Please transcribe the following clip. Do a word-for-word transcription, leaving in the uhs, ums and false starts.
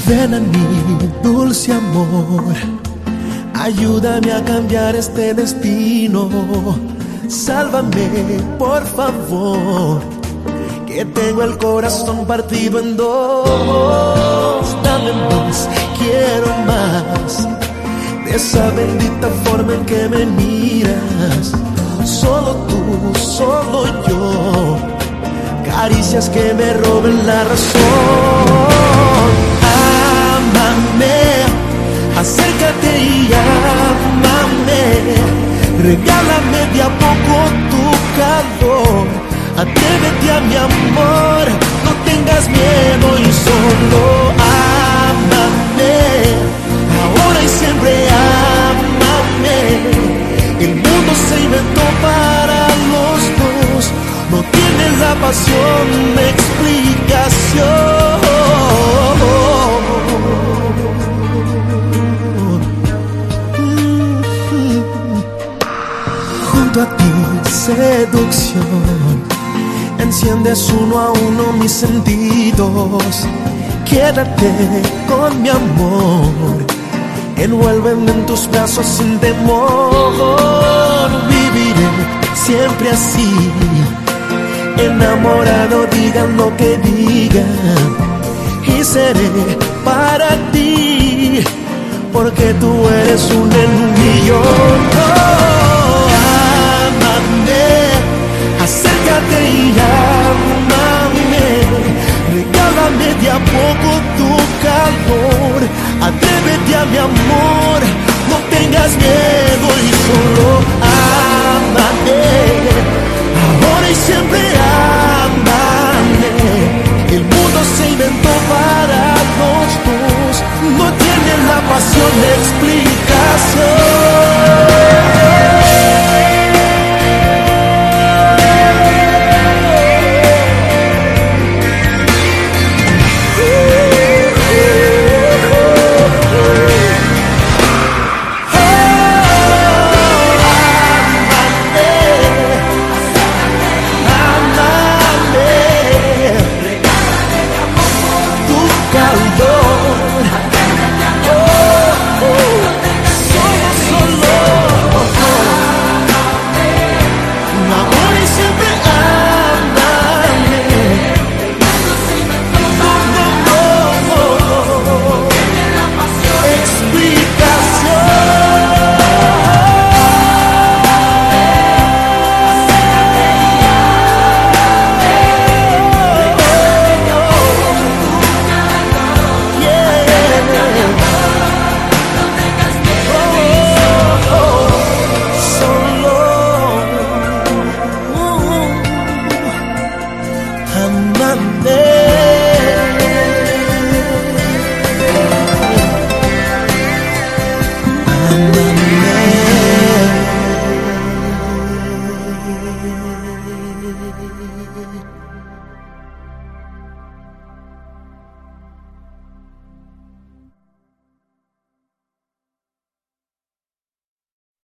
Ven a mí, dulce amor, ayúdame a cambiar este destino. Sálvame, por favor, que tengo el corazón partido en dos. Dame más, quiero más, de esa bendita forma en que me miras. Solo tú, solo yo, caricias que me roben la razón. Ámame, acércate y ámame, regálame de a poco tu calor. Atrévete a mi amor, no tengas miedo y solo ámame, ahora y siempre ámame. El mundo se inventó para los dos, no tiene la pasión de explicación. Junto a ti, seducción, enciendes uno a uno mis sentidos. Quédate con mi amor, envuélveme en tus brazos sin temor. Viviré siempre así, enamorado, digan lo que digan, y seré para ti, porque tú eres un en un millón. Oh, ámame, acércate y ámame, regálame de a poco tu calor. Atrévete a mi amor, no tengas miedo y solo ámame, ahora y siempre ámame. El mundo se inventó para los dos, no tiene la pasión de explicar.